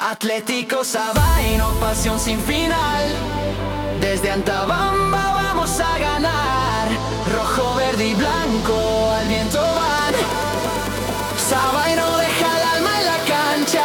Atlético Sabaino, pasión sin final. Desde Antabamba vamos a ganar. Rojo, verde y blanco al viento van. Sabaino deja el alma en la cancha.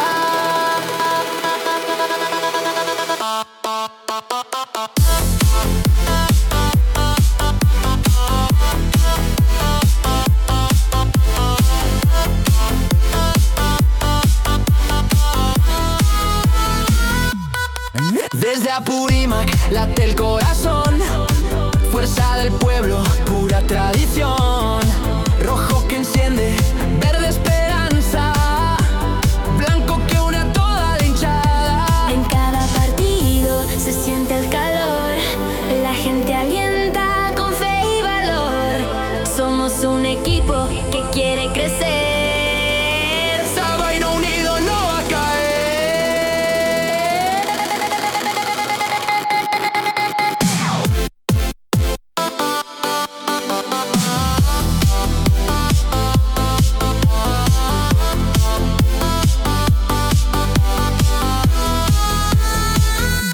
Desde Apurímac late el corazón, fuerza del pueblo, pura tradición. Rojo que enciende, verde esperanza, blanco que une a toda la hinchada. En cada partido se siente el calor, la gente alienta con fe y valor. Somos un equipo que quiere crecer. Sabaino unido no va a caer.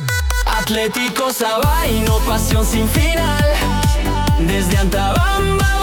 Atlético Sabaino, pasión sin final. Desde Antabamba